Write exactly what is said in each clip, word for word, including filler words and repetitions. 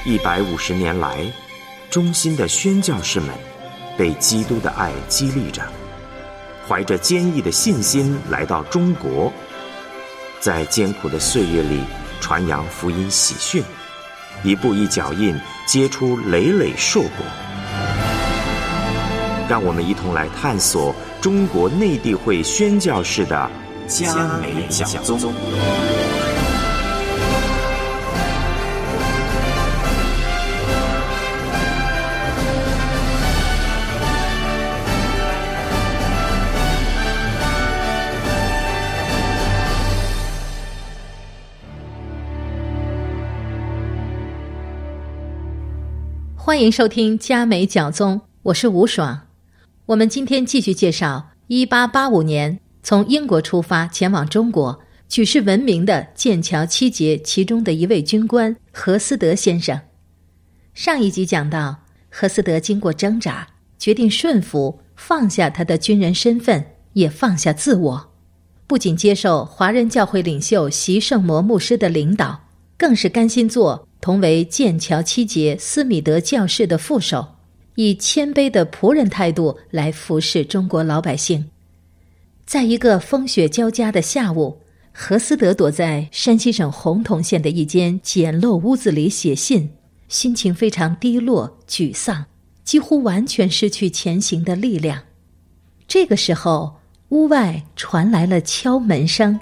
一百五十年来，忠心的宣教士们被基督的爱激励着，怀着坚毅的信心来到中国，在艰苦的岁月里传扬福音喜讯，一步一脚印结出累累硕果。让我们一同来探索中国内地会宣教士的嘉美讲宗。 欢迎收听嘉美讲宗，我是吴爽。我们今天继续介绍一八八五年从英国出发前往中国，举世闻名的剑桥七杰其中的一位军官何思德先生。上一集讲到，何思德经过挣扎，决定顺服，放下他的军人身份，也放下自我，不仅接受华人教会领袖习圣魔牧师的领导，更是甘心做同为剑桥七杰斯米德教士的副手，以谦卑的仆人态度来服侍中国老百姓。在一个风雪交加的下午，何思德躲在山西省洪洞县的一间简陋屋子里写信，心情非常低落沮丧，几乎完全失去前行的力量。这个时候，屋外传来了敲门声。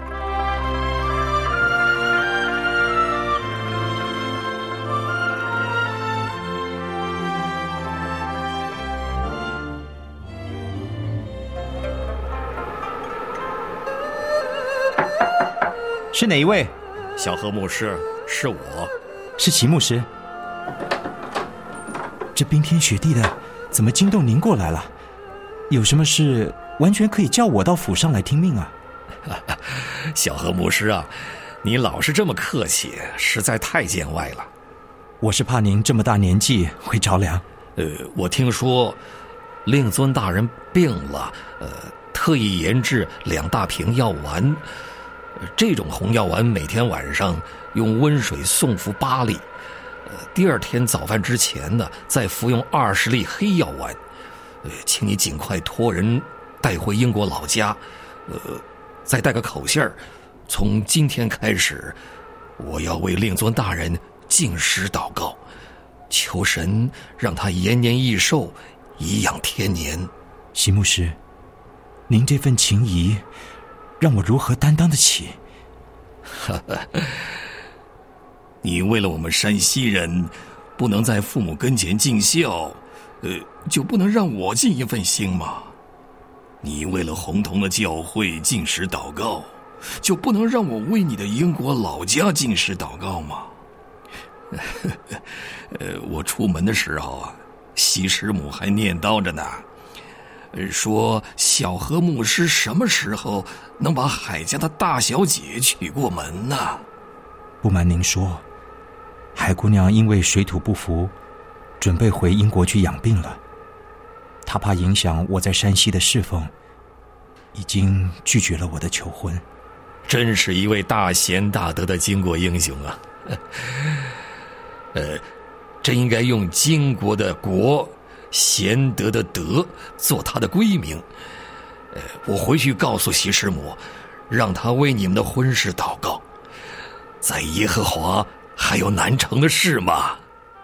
是哪一位？ 小何牧师，是我。 是齐牧师。这冰天雪地的，怎么惊动您过来了？有什么事完全可以叫我到府上来听命啊。 小何牧师啊，你老是这么客气，实在太见外了。 我是怕您这么大年纪会着凉。 呃，我听说令尊大人病了，呃，特意研制两大瓶药丸。这种红药丸每天晚上用温水送服八粒，呃，第二天早饭之前呢，再服用二十粒黑药丸。呃，请你尽快托人带回英国老家，呃，再带个口信儿。从今天开始，我要为令尊大人禁食祷告，求神让他延年益寿，颐养天年。 席牧师，您这份情谊让我如何担当得起？ 你为了我们山西人不能在父母跟前尽孝，呃，就不能让我尽一份心吗？你为了洪洞的教会禁食祷告，就不能让我为你的英国老家禁食祷告吗？呃，我出门的时候啊，西师母还念叨着呢，说小何牧师什么时候能把海家的大小姐娶过门呢？ 不瞒您说，海姑娘因为水土不服，准备回英国去养病了。她怕影响我在山西的侍奉，已经拒绝了我的求婚。 真是一位大贤大德的巾帼英雄啊！呃，真应该用巾帼的帼，贤德的德做他的闺名。呃，我回去告诉西师母，让他为你们的婚事祷告。在耶和华还有难成的事吗？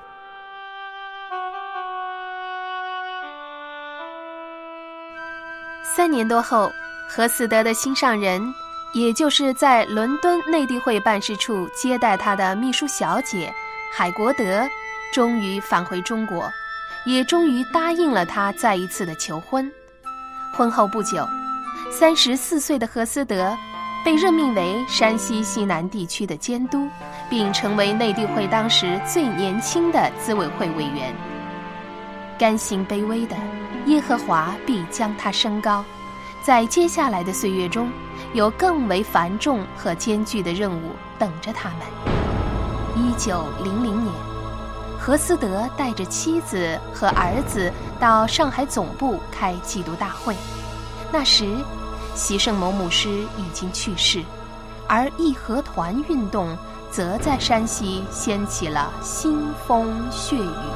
三年多后，何思德的心上人，也就是在伦敦内地会办事处接待他的秘书小姐海国德，终于返回中国，也终于答应了他再一次的求婚。婚后不久，三十四岁的何思德被任命为山西西南地区的监督，并成为内地会当时最年轻的资委会委员。甘心卑微的耶和华必将他升高，在接下来的岁月中，有更为繁重和艰巨的任务等着他们。一九零零年，何思德带着妻子和儿子到上海总部开祭读大会。那时，习圣牟牧师已经去世，而义和团运动则在山西掀起了腥风血雨。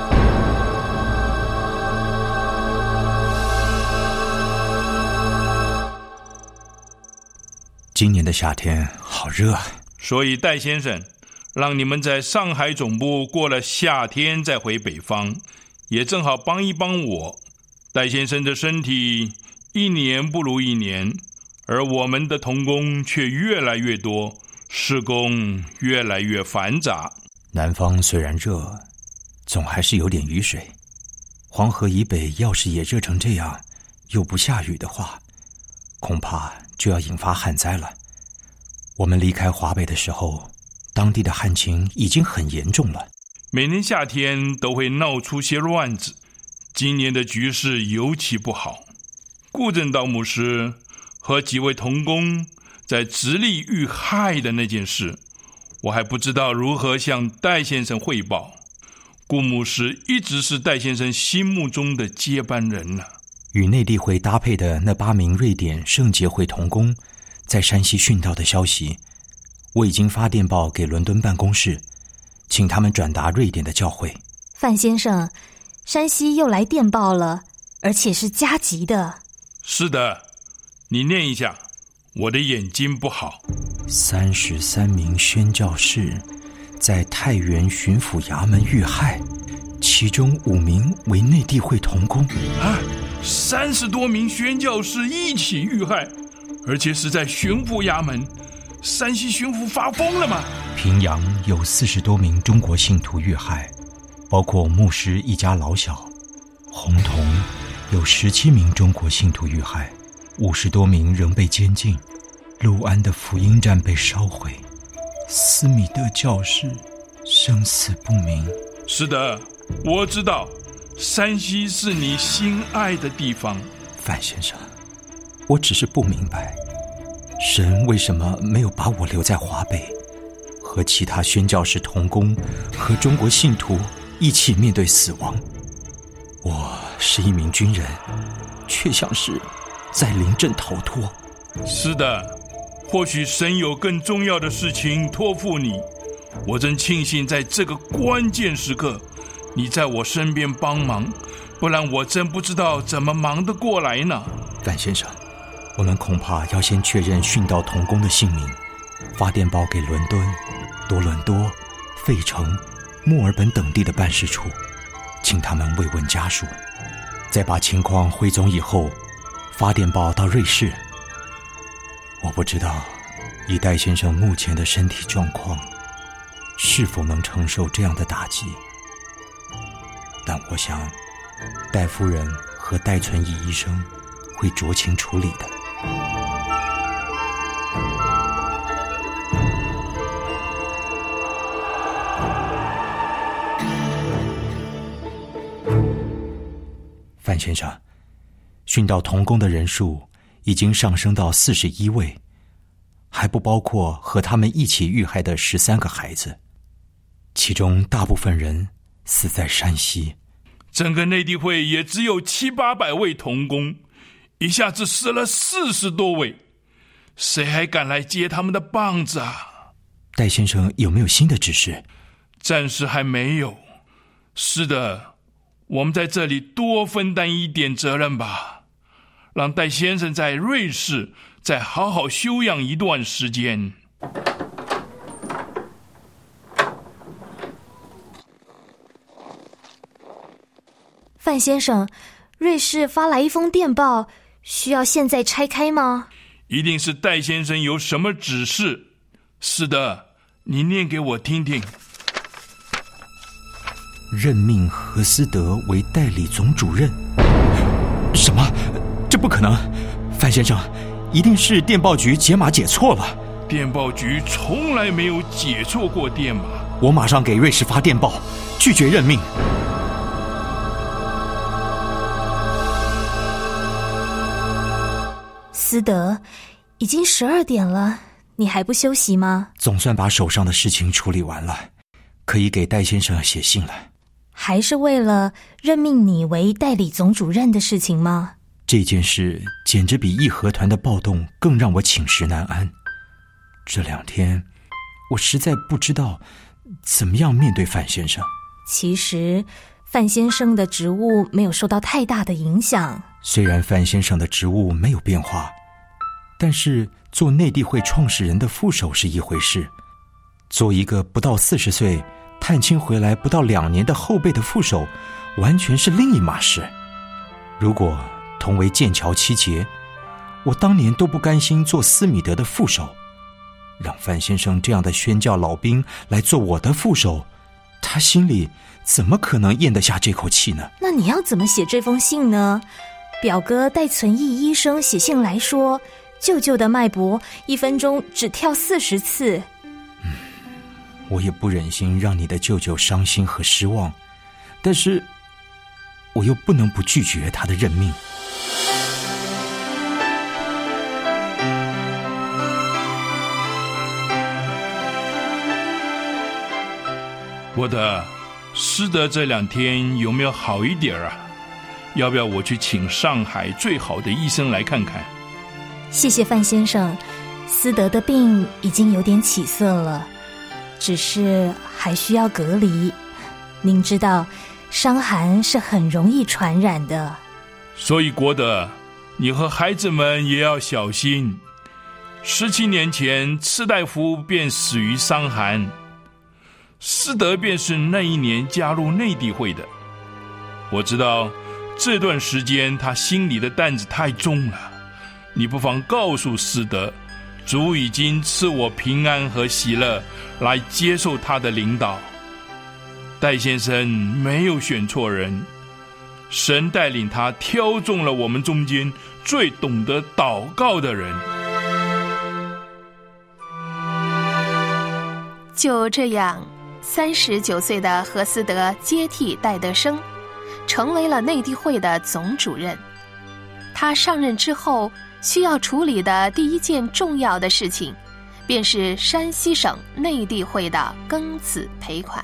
今年的夏天好热啊， 所以戴先生让你们在上海总部过了夏天再回北方，也正好帮一帮我。戴先生的身体一年不如一年，而我们的童工却越来越多，施工越来越繁杂。 南方虽然热，总还是有点雨水。黄河以北要是也热成这样，又不下雨的话，恐怕就要引发旱灾了。我们离开华北的时候，当地的旱情已经很严重了。 每年夏天都会闹出些乱子，今年的局势尤其不好。顾正道牧师和几位同工在直隶遇害的那件事，我还不知道如何向戴先生汇报。顾牧师一直是戴先生心目中的接班人呢、啊。 与内地会搭配的那八名瑞典圣洁会同工在山西殉道的消息，我已经发电报给伦敦办公室，请他们转达瑞典的教会。 范先生，山西又来电报了，而且是加急的。 是的，你念一下，我的眼睛不好。 三十三名宣教士在太原巡抚衙门遇害，其中五名为内地会同工。 啊，三十多名宣教士一起遇害，而且是在巡抚衙门。山西巡抚发疯了吗？ 平阳有四十多名中国信徒遇害，包括牧师一家老小。洪洞有十七名中国信徒遇害，五十多名仍被监禁。陆安的福音站被烧毁，斯米德教士生死不明。 是的，我知道，山西是你心爱的地方。 范先生，我只是不明白，神为什么没有把我留在华北，和其他宣教士同工和中国信徒一起面对死亡？我是一名军人，却像是在临阵逃脱。 是的，或许神有更重要的事情托付你。我真庆幸在这个关键时刻，你在我身边帮忙，不然我真不知道怎么忙得过来呢。 范先生，我们恐怕要先确认殉道同工的姓名，发电报给伦敦、多伦多、费城、墨尔本等地的办事处，请他们慰问家属，再把情况汇总以后，发电报到瑞士。我不知道以戴先生目前的身体状况，是否能承受这样的打击，但我想戴夫人和戴存义医生会酌情处理的。范先生，殉道同工的人数已经上升到四十一位，还不包括和他们一起遇害的十三个孩子，其中大部分人死在山西。 整个内地会也只有七八百位同工，一下子死了四十多位，谁还敢来接他们的棒子啊？ 戴先生有没有新的指示？ 暂时还没有。是的，我们在这里多分担一点责任吧，让戴先生在瑞士再好好休养一段时间。 范先生，瑞士发来一封电报，需要现在拆开吗？ 一定是戴先生有什么指示。是的，你念给我听听。 任命何思德为代理总主任。什么？这不可能！范先生，一定是电报局解码解错了。 电报局从来没有解错过电码。 我马上给瑞士发电报，拒绝任命。 思德，已经十二点了，你还不休息吗？ 总算把手上的事情处理完了，可以给戴先生写信了。 还是为了任命你为代理总主任的事情吗？ 这件事简直比义和团的暴动更让我寝食难安。这两天我实在不知道怎么样面对范先生。 其实范先生的职务没有受到太大的影响。 虽然范先生的职务没有变化，但是做内地会创始人的副手是一回事，做一个不到四十岁探亲回来不到两年的后辈的副手，完全是另一码事。如果同为剑桥七杰，我当年都不甘心做斯米德的副手，让范先生这样的宣教老兵来做我的副手，他心里怎么可能咽得下这口气呢？ 那你要怎么写这封信呢？表哥带存义医生写信来说，舅舅的脉搏一分钟只跳四十次。 嗯，我也不忍心让你的舅舅伤心和失望，但是我又不能不拒绝他的任命。 我的师德这两天有没有好一点啊？要不要我去请上海最好的医生来看看？ 谢谢范先生，思德的病已经有点起色了，只是还需要隔离。您知道伤寒是很容易传染的。 所以国德，你和孩子们也要小心。十七年前次大夫便死于伤寒，思德便是那一年加入内地会的。我知道这段时间他心里的担子太重了，你不妨告诉思德，主已经赐我平安和喜乐来接受他的领导。戴先生没有选错人，神带领他挑中了我们中间最懂得祷告的人。 就这样，三十九岁的何思德接替戴德生，成为了内地会的总主任。他上任之后，需要处理的第一件重要的事情，便是山西省内地会的庚子赔款。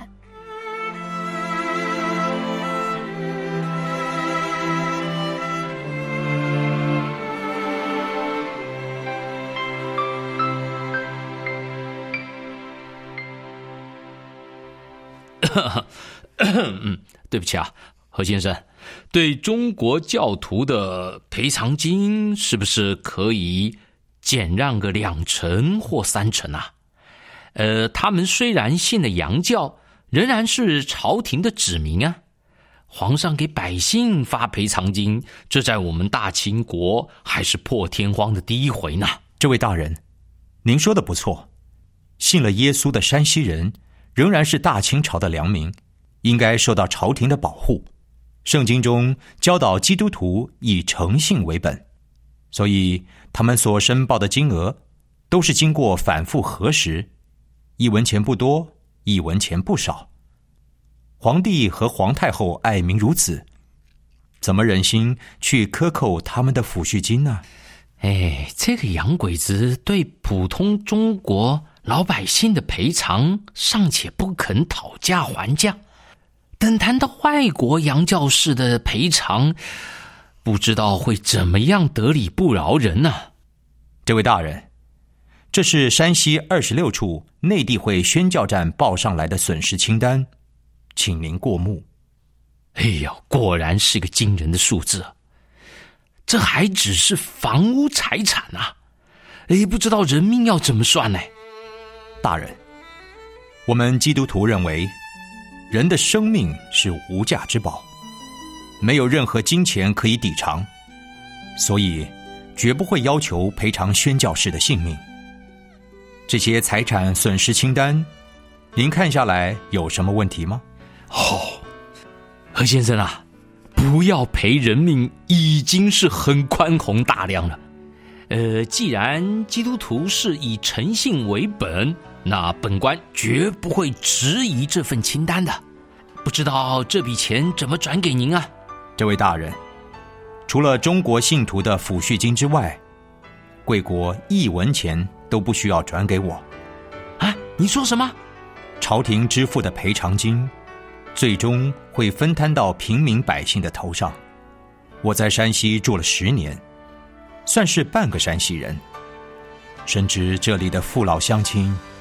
嗯，对不起啊，何先生，对中国教徒的赔偿金是不是可以减让个两成或三成啊？呃，他们虽然信了洋教，仍然是朝廷的子民啊。皇上给百姓发赔偿金，这在我们大清国还是破天荒的第一回呢。 这位大人，您说的不错，信了耶稣的山西人仍然是大清朝的良民，应该受到朝廷的保护。圣经中教导基督徒以诚信为本，所以他们所申报的金额都是经过反复核实，一文钱不多，一文钱不少。皇帝和皇太后爱民如子，怎么忍心去克扣他们的抚恤金呢？ 哎，这个洋鬼子对普通中国老百姓的赔偿尚且不肯讨价还价，等谈到外国洋教士的赔偿，不知道会怎么样得理不饶人呢、啊？ 这位大人，这是山西二十六处内地会宣教站报上来的损失清单，请您过目。 哎呀，果然是个惊人的数字，这还只是房屋财产啊！哎，不知道人命要怎么算呢？ 大人，我们基督徒认为，人的生命是无价之宝，没有任何金钱可以抵偿，所以绝不会要求赔偿宣教士的性命。这些财产损失清单，您看下来有什么问题吗？ 哦，何先生啊，不要赔人命已经是很宽宏大量了。呃，既然基督徒是以诚信为本，那本官绝不会质疑这份清单的。不知道这笔钱怎么转给您啊？ 这位大人，除了中国信徒的抚恤金之外，贵国一文钱都不需要转给我。 啊，你说什么？ 朝廷支付的赔偿金最终会分摊到平民百姓的头上。我在山西住了十年，算是半个山西人，深知这里的父老乡亲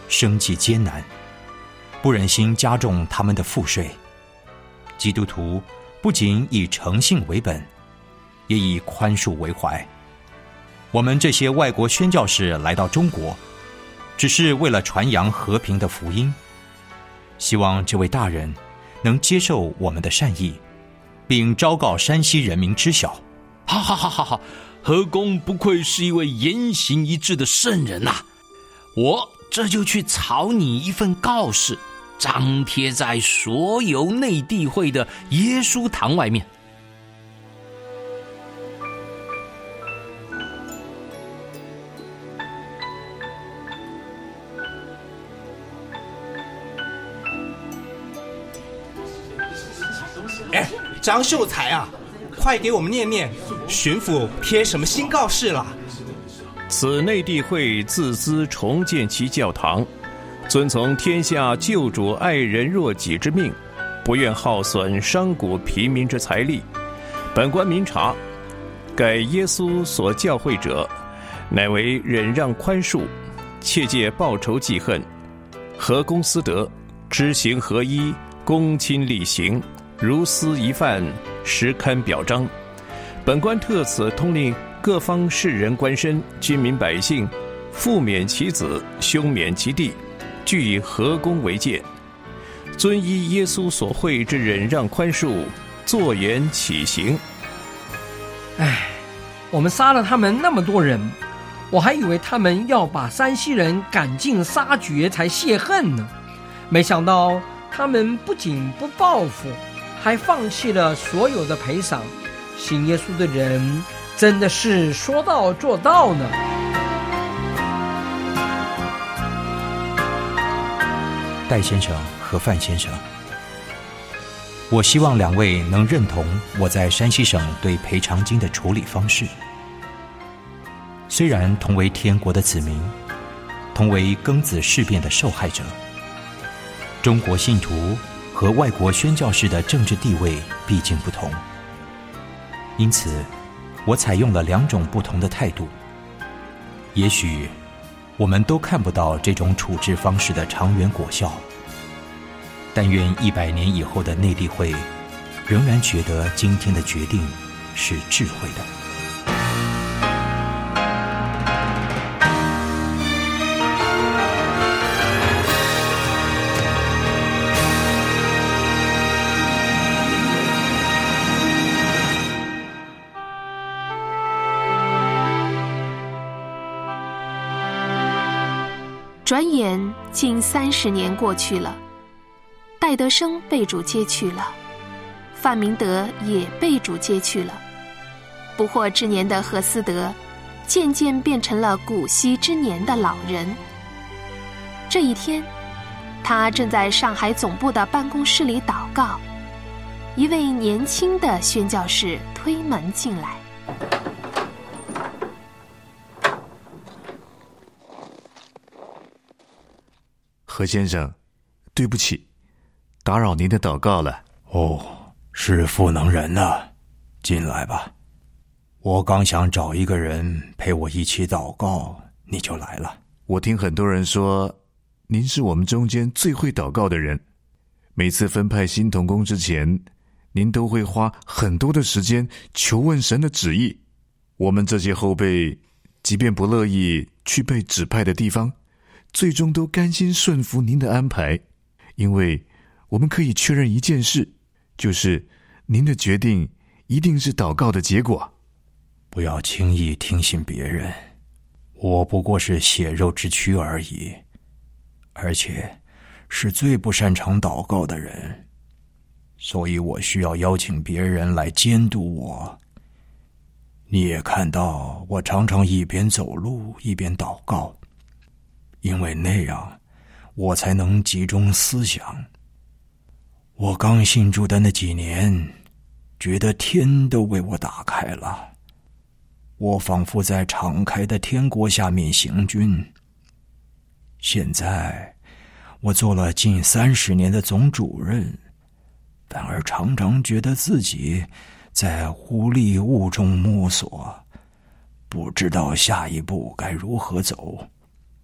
生计艰难，不忍心加重他们的赋税。基督徒不仅以诚信为本，也以宽恕为怀。我们这些外国宣教士来到中国，只是为了传扬和平的福音，希望这位大人能接受我们的善意，并昭告山西人民知晓。 好好好好好，何公不愧是一位言行一致的圣人呐、啊！我这就去草拟一份告示，张贴在所有内地会的耶稣堂外面。 哎，张秀才啊，快给我们念念，巡抚贴什么新告示了？ 此内地会自资重建其教堂，遵从天下救主爱人若己之命，不愿耗损商贾平民之财力。本官明察，盖耶稣所教诲者，乃为忍让宽恕，切戒报仇记恨，和公私德，知行合一，公亲力行，如私一犯，实堪表彰。本官特此通令各方士人官绅、军民百姓，父免其子，兄免其弟，俱以和公为戒，遵依耶稣所诲之忍让宽恕，坐言起行。 唉，我们杀了他们那么多人，我还以为他们要把山西人赶尽杀绝才泄恨呢，没想到他们不仅不报复，还放弃了所有的赔偿。信耶稣的人真的是说到做到呢。 戴先生和范先生，我希望两位能认同我在山西省对赔偿金的处理方式。虽然同为天国的子民，同为庚子事变的受害者，中国信徒和外国宣教士的政治地位毕竟不同，因此我采用了两种不同的态度。也许我们都看不到这种处置方式的长远果效，但愿一百年以后的内地会仍然觉得今天的决定是智慧的。 转眼近三十年过去了，戴德生被主接去了，范明德也被主接去了。不惑之年的何思德，渐渐变成了古稀之年的老人。这一天，他正在上海总部的办公室里祷告，一位年轻的宣教士推门进来。 何先生，对不起，打扰您的祷告了。 哦，是赋能人啊，进来吧。我刚想找一个人陪我一起祷告，你就来了。 我听很多人说，您是我们中间最会祷告的人。每次分派新同工之前，您都会花很多的时间求问神的旨意。我们这些后辈，即便不乐意去被指派的地方，最终都甘心顺服您的安排，因为我们可以确认一件事，就是您的决定一定是祷告的结果。 不要轻易听信别人，我不过是血肉之躯而已，而且是最不擅长祷告的人，所以我需要邀请别人来监督我。你也看到，我常常一边走路一边祷告，因为那样我才能集中思想。我刚信主的那几年，觉得天都为我打开了，我仿佛在敞开的天国下面行军。现在我做了近三十年的总主任，反而常常觉得自己在无力雾中摸索，不知道下一步该如何走。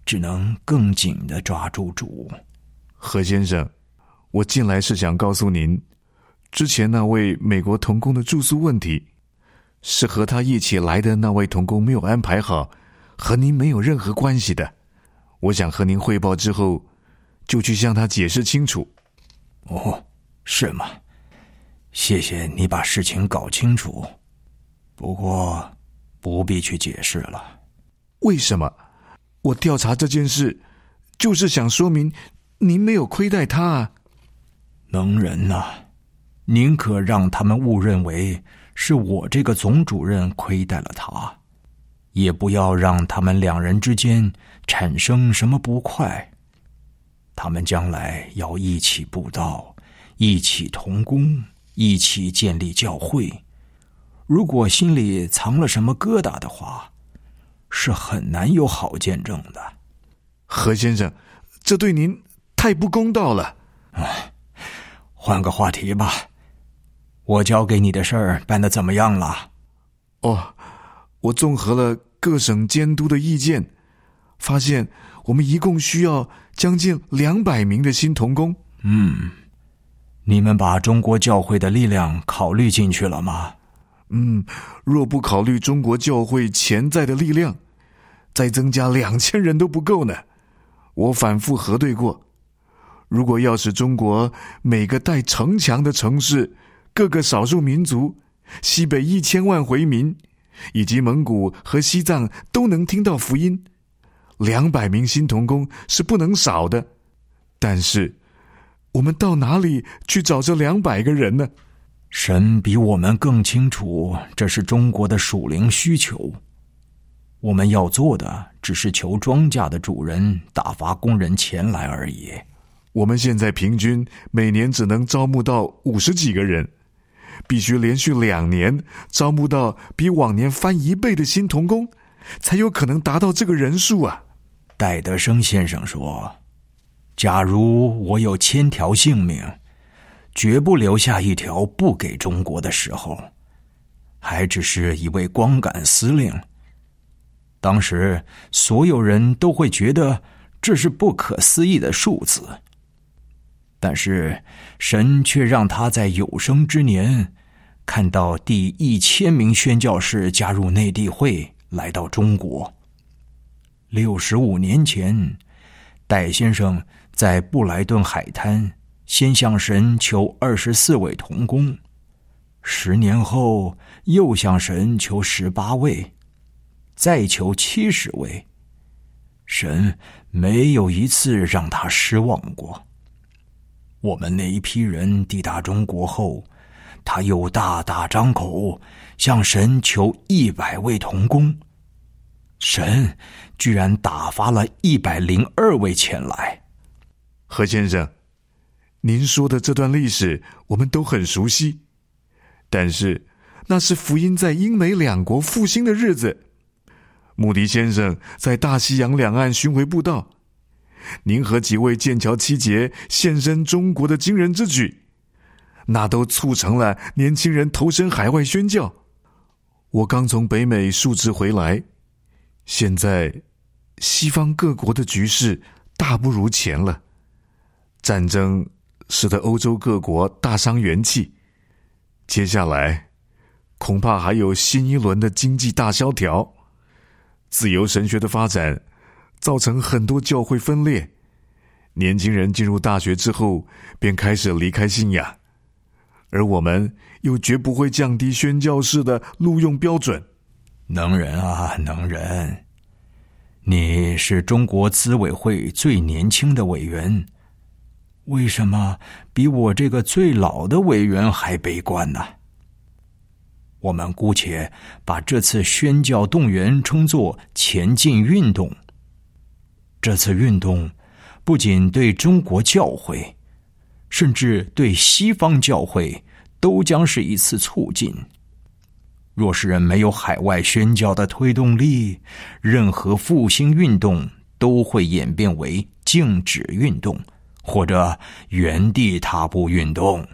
只能更紧地抓住主。 何先生，我进来是想告诉您，之前那位美国同工的住宿问题，是和他一起来的那位同工没有安排好，和您没有任何关系的。我想和您汇报之后，就去向他解释清楚。 哦，是吗？谢谢你把事情搞清楚，不过不必去解释了。 为什么？我调查这件事，就是想说明您没有亏待他啊。 能人啊，宁可让他们误认为是我这个总主任亏待了他，也不要让他们两人之间产生什么不快。他们将来要一起布道，一起同工，一起建立教会。如果心里藏了什么疙瘩的话，是很难有好见证的。 何先生，这对您太不公道了。 唉，换个话题吧。我交给你的事儿办得怎么样了？ 哦，我综合了各省监督的意见，发现我们一共需要将近两百名的新同工。 嗯，你们把中国教会的力量考虑进去了吗？ 嗯，若不考虑中国教会潜在的力量，再增加两千人都不够呢。我反复核对过，如果要使中国每个带城墙的城市、各个少数民族、西北一千万回民，以及蒙古和西藏都能听到福音，两百名新同工是不能少的。但是，我们到哪里去找这两百个人呢？ 神比我们更清楚，这是中国的属灵需求。我们要做的只是求庄稼的主人打发工人前来而已。 我们现在平均每年只能招募到五十几个人，必须连续两年招募到比往年翻一倍的新同工，才有可能达到这个人数啊。 戴德生先生说，假如我有千条性命，绝不留下一条不给中国的时候，还只是一位光杆司令。当时所有人都会觉得这是不可思议的数字，但是神却让他在有生之年看到第一千名宣教士加入内地会来到中国。六十五年前，戴先生在布莱顿海滩先向神求二十四位同工，十年后又向神求十八位，再求七十位。神没有一次让他失望过。我们那一批人抵达中国后，他又大大张口向神求一百位同工，神居然打发了一百零二位前来。 何先生，您说的这段历史我们都很熟悉，但是那是福音在英美两国复兴的日子。穆迪先生在大西洋两岸巡回布道，您和几位剑桥七杰献身中国的惊人之举，那都促成了年轻人投身海外宣教。我刚从北美述职回来，现在西方各国的局势大不如前了，战争使得欧洲各国大伤元气，接下来恐怕还有新一轮的经济大萧条。自由神学的发展造成很多教会分裂，年轻人进入大学之后便开始离开信仰，而我们又绝不会降低宣教士的录用标准。 能人啊，能人，你是中国资委会最年轻的委员，为什么比我这个最老的委员还悲观呢？我们姑且把这次宣教动员称作前进运动。这次运动不仅对中国教会，甚至对西方教会都将是一次促进。若是没有海外宣教的推动力，任何复兴运动都会演变为静止运动，或者原地踏步运动。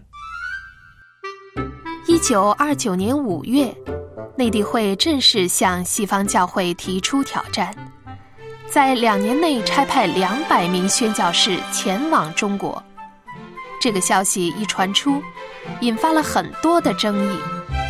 一九二九年五月，内地会正式向西方教会提出挑战。 在两年内差派两百名宣教士前往中国。这个消息一传出，引发了很多的争议。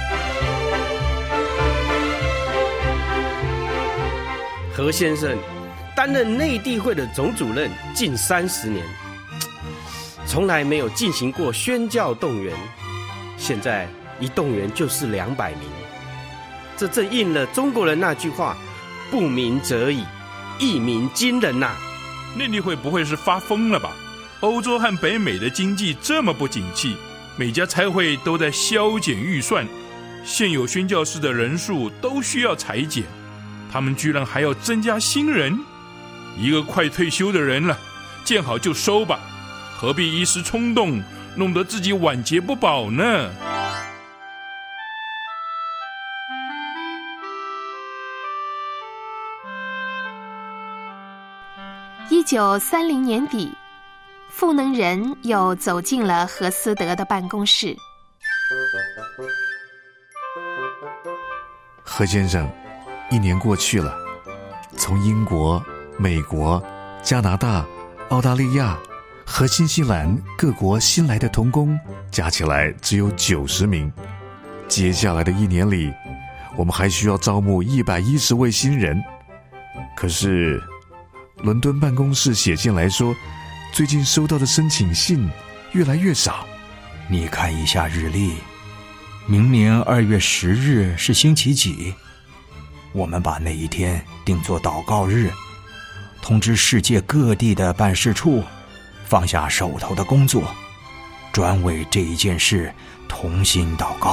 何先生担任内地会的总主任近三十年，从来没有进行过宣教动员，现在一动员就是两百名，这正应了中国人那句话：不鸣则已，一鸣惊人呐、啊！ 内地会不会是发疯了吧？欧洲和北美的经济这么不景气，每家差会都在削减预算，现有宣教士的人数都需要裁减，他们居然还要增加新人。一个快退休的人了，见好就收吧，何必一时冲动，弄得自己晚节不保呢？ 一九三零年底，赋能人又走进了何思德的办公室。 何先生，一年过去了，从英国、美国、加拿大、澳大利亚和新西兰各国新来的同工加起来只有九十名。接下来的一年里，我们还需要招募一百一十位新人。可是伦敦办公室写信来说，最近收到的申请信越来越少。 你看一下日历，明年二月十日是星期几？我们把那一天定作祷告日，通知世界各地的办事处放下手头的工作，专为这一件事同心祷告。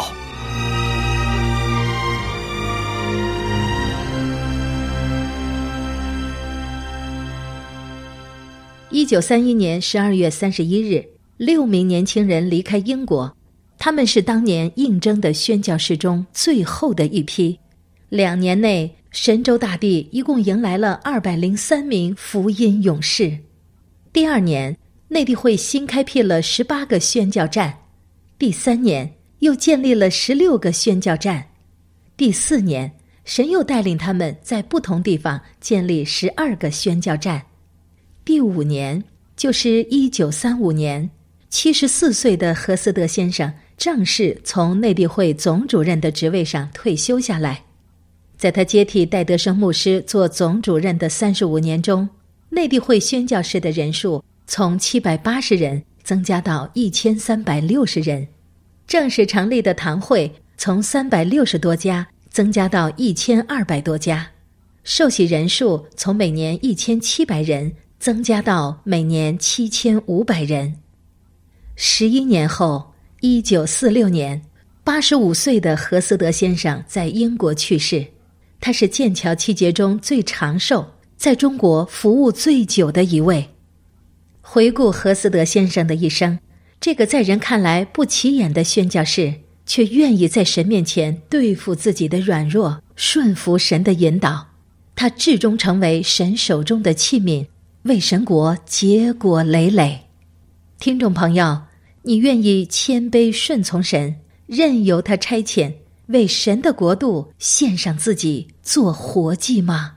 一九三一年十二月三十一日，六名年轻人离开英国，他们是当年应征的宣教士中最后的一批。两年内，神州大地一共迎来了二百零三名福音勇士。第二年，内地会新开辟了十八个宣教站，第三年又建立了十六个宣教站，第四年，神又带领他们在不同地方建立十二个宣教站。第五年，就是一九三五年，七十四岁的何思德先生正式从内地会总主任的职位上退休下来。在他接替戴德生牧师做总主任的三十五年中，内地会宣教士的人数从七百八十人增加到一千三百六十人，正式成立的堂会从三百六十多家增加到一千二百多家，受洗人数从每年一千七百人增加到每年七千五百人。十一年后，一九四六年，八十五岁的何思德先生在英国去世。他是剑桥七杰中最长寿，在中国服务最久的一位。回顾何思德先生的一生，这个在人看来不起眼的宣教士，却愿意在神面前对付自己的软弱，顺服神的引导。他至终成为神手中的器皿，为神国结果累累。听众朋友，你愿意谦卑顺从神，任由他差遣，为神的国度献上自己做活祭吗？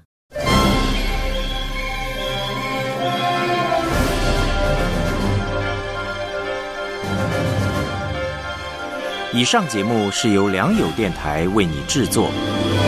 以上节目是由良友电台为你制作。